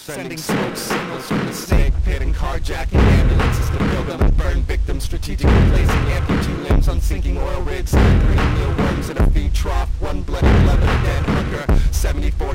Sending smoke signals from the snake pit and carjacking ambulances to build them and burn victims, strategically placing amputee limbs on sinking oil rigs, bringing mealworms in a feed trough, one bloody 11 dead hooker, 74